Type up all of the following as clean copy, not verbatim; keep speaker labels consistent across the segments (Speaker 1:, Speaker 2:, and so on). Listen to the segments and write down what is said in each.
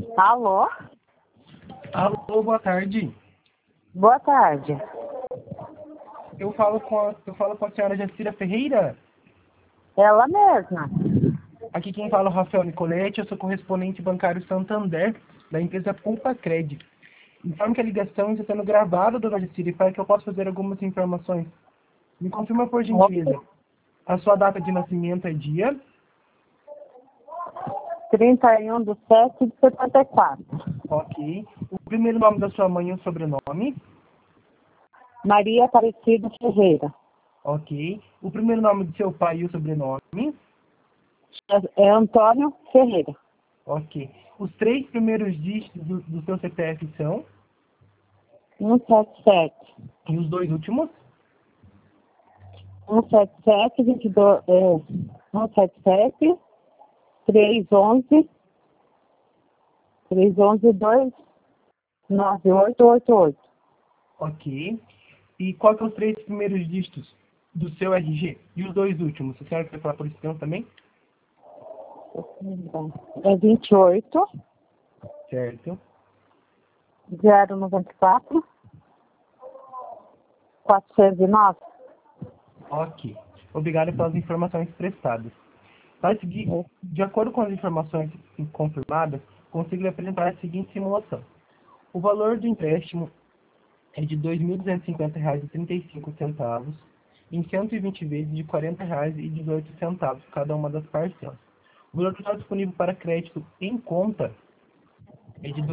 Speaker 1: Alô?
Speaker 2: Alô, boa tarde.
Speaker 1: Boa tarde.
Speaker 2: Eu falo com a senhora Jacira Ferreira.
Speaker 1: Ela mesma.
Speaker 2: Aqui quem fala é o Rafael Nicoletti, eu sou correspondente bancário Santander, da empresa Pulpa Cred. Informo que a ligação está sendo gravada, dona Jacira, e para que eu possa fazer algumas informações. Me confirma, por gentileza, a sua data de nascimento é dia?
Speaker 1: 31/7/74.
Speaker 2: Ok. O primeiro nome da sua mãe e o sobrenome?
Speaker 1: Maria Aparecida Ferreira.
Speaker 2: Ok. O primeiro nome do seu pai e o sobrenome?
Speaker 1: É Antônio Ferreira.
Speaker 2: Ok. Os três primeiros dígitos do seu CPF são?
Speaker 1: 177.
Speaker 2: E os dois últimos?
Speaker 1: 177, 22, 177, 311, 29888.
Speaker 2: Ok. E qual que é os três primeiros dígitos do seu RG? E os dois últimos? A senhora quer falar por isso também?
Speaker 1: É 28,
Speaker 2: Certo.
Speaker 1: 094, 409.
Speaker 2: Ok. Obrigado pelas informações prestadas. Para seguir, de acordo com as informações confirmadas, consigo lhe apresentar a seguinte simulação. O valor do empréstimo é de R$ 2.250,35 em 120 vezes de R$ 40,18 cada uma das parcelas. O valor total disponível para crédito em conta é de R$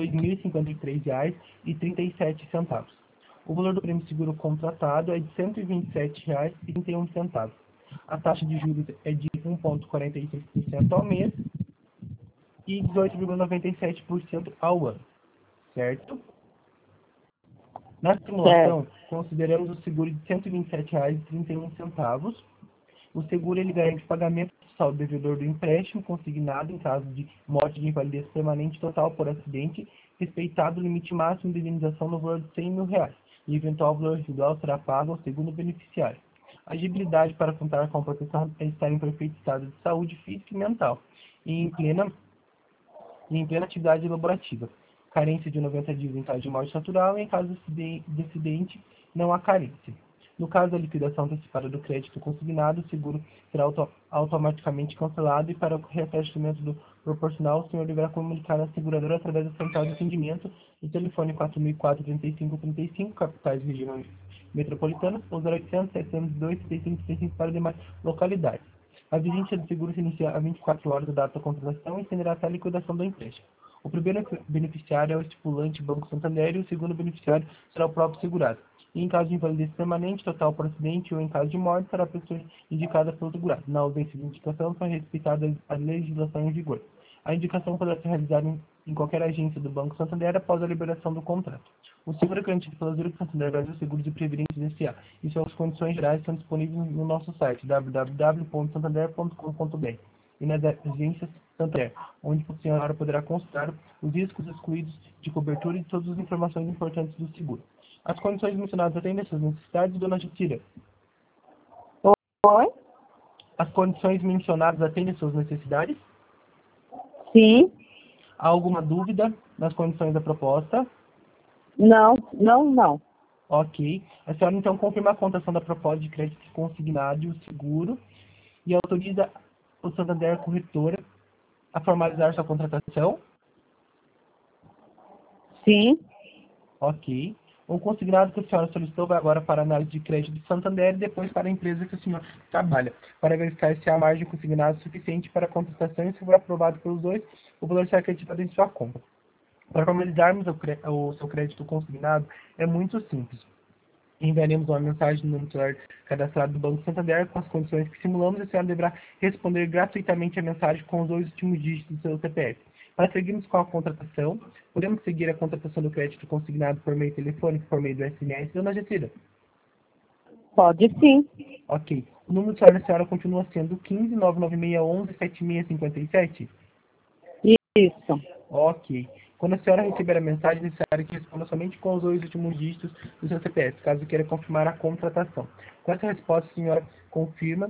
Speaker 2: 2.053,37. O valor do prêmio seguro contratado é de R$ 127,31. A taxa de juros é de 1,46% ao mês e 18,97% ao ano, certo? Na simulação, consideramos o seguro de R$ 127,31. O seguro ele garante o pagamento do saldo devedor do empréstimo consignado em caso de morte de invalidez permanente total por acidente, respeitado o limite máximo de indenização no valor de R$ 100 mil. E eventual valor residual será pago ao segundo beneficiário. A agibilidade para contar com a proteção é estar em perfeito estado de saúde física e mental e em plena atividade laborativa. Carência de 90 dias em caso de morte natural e em caso de acidente não há carência. No caso da liquidação antecipada do crédito consignado, o seguro será automaticamente cancelado e para o reapercebimento do proporcional, o senhor deverá comunicar à seguradora através da central de atendimento do telefone 4004-3535, capitais e regiões metropolitanas, ou 0800-702-3535 para demais localidades. A vigência do seguro se inicia a 24 horas da data da contratação e estenderá até a liquidação do empréstimo. O primeiro beneficiário é o estipulante Banco Santander e o segundo beneficiário será o próprio segurado. E em caso de invalidez permanente, total por acidente ou em caso de morte, será a pessoa indicada pelo segurado. Na ausência de indicação, são respeitadas a legislação em vigor. A indicação poderá ser realizada em qualquer agência do Banco Santander após a liberação do contrato. O seguro é garantido pela Zurich Santander Brasil Seguros e Previdência S.A. E suas condições gerais estão disponíveis no nosso site www.santander.com.br e nas agências Santander, onde a senhora poderá consultar os riscos excluídos de cobertura e todas as informações importantes do seguro. As condições mencionadas atendem às suas necessidades, dona Jacira?
Speaker 1: Oi?
Speaker 2: As condições mencionadas atendem às suas necessidades?
Speaker 1: Sim.
Speaker 2: Há alguma dúvida nas condições da proposta?
Speaker 1: Não, não, não.
Speaker 2: Ok. A senhora então confirma a contação da proposta de crédito consignado e o seguro e autoriza o Santander Corretora a formalizar sua contratação?
Speaker 1: Sim.
Speaker 2: Ok. O consignado que a senhora solicitou vai agora para a análise de crédito do Santander e depois para a empresa que a senhora trabalha, para verificar se há margem consignada suficiente para a contratação e se for aprovado pelos dois, o valor será acreditado em sua conta. Para formalizarmos o seu crédito consignado, é muito simples. Enviaremos uma mensagem no celular cadastrado do Banco Santander com as condições que simulamos e a senhora deverá responder gratuitamente a mensagem com os dois últimos dígitos do seu CPF. Para seguirmos com a contratação, podemos seguir a contratação do crédito consignado por meio telefônico, por meio do SMS, dona Jacira?
Speaker 1: Pode sim.
Speaker 2: Ok. O número de celular da senhora continua sendo 15 99611 7657?
Speaker 1: Isso.
Speaker 2: Ok. Quando a senhora receber a mensagem, é necessário que responda somente com os dois últimos dígitos do seu CPF, caso queira confirmar a contratação. Com essa resposta, a senhora confirma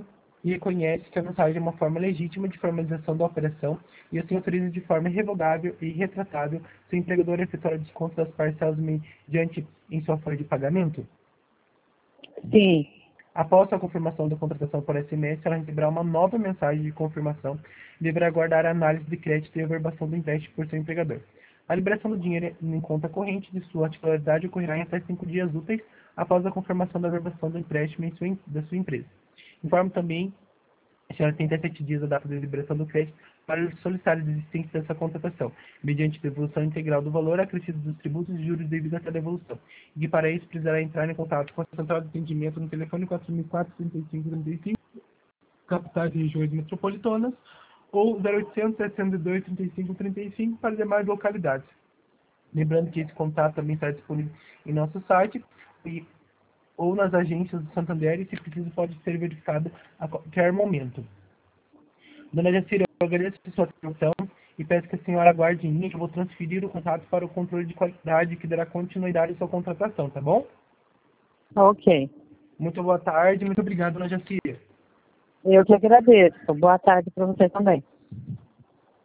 Speaker 2: e reconhece que a mensagem é uma forma legítima de formalização da operação e assim autoriza de forma irrevogável e irretratável se o empregador efetuar o desconto das parcelas mediante em sua folha de pagamento?
Speaker 1: Sim.
Speaker 2: Após a confirmação da contratação por SMS, ela receberá uma nova mensagem de confirmação e deverá aguardar a análise de crédito e a averbação do empréstimo por seu empregador. A liberação do dinheiro em conta corrente de sua titularidade ocorrerá em até 5 dias úteis após a confirmação da averbação do empréstimo da sua empresa. Informo também que ela tem até 7 dias da data de liberação do crédito para solicitar a desistência dessa contratação, mediante devolução integral do valor acrescido dos tributos e juros devidos à devolução, e que para isso precisará entrar em contato com a Central de Atendimento no telefone 4004-3535, capitais e regiões metropolitanas, ou 0800 702 3535 para demais localidades. Lembrando que esse contato também está disponível em nosso site ou nas agências do Santander e, se preciso, pode ser verificado a qualquer momento. Dona Jacira, eu agradeço a sua atenção e peço que a senhora aguarde em mim, que eu vou transferir o contato para o controle de qualidade que dará continuidade à sua contratação, tá bom?
Speaker 1: Ok.
Speaker 2: Muito boa tarde, muito obrigado, Dona Jacira.
Speaker 1: Eu que agradeço. Boa tarde para você também.